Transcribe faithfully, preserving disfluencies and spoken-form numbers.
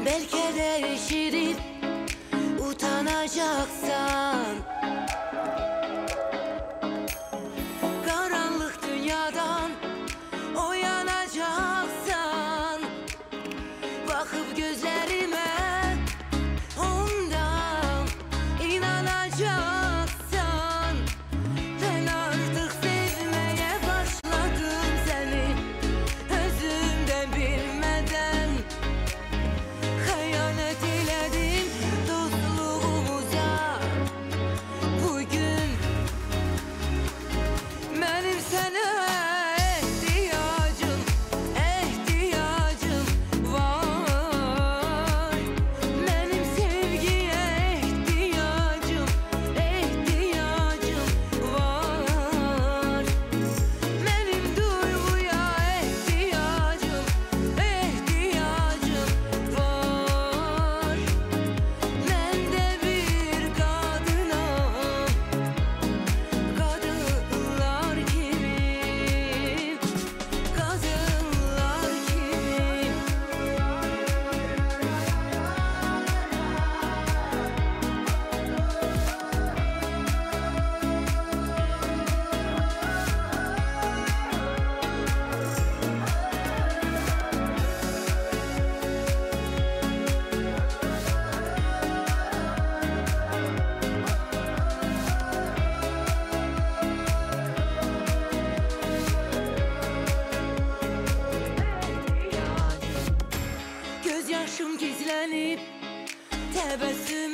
Belki değişirip utanacaksan, karanlık dünyadan uyanacaksan, bakıp gözlerime ondan inanacaksan, ben artık sevmeye başladım seni özümden bilmeden. Hayalet eyledim dostluğumuza bugün. Benim sana ihtiyacım, ihtiyacım var. Benim sevgiye ihtiyacım, ihtiyacım var. Benim duyguya ihtiyacım, ihtiyacım var. Ben de bir kadınım, kadınlar kimim, kadınlar kimim? Gözyaşım gizlenip tebessüm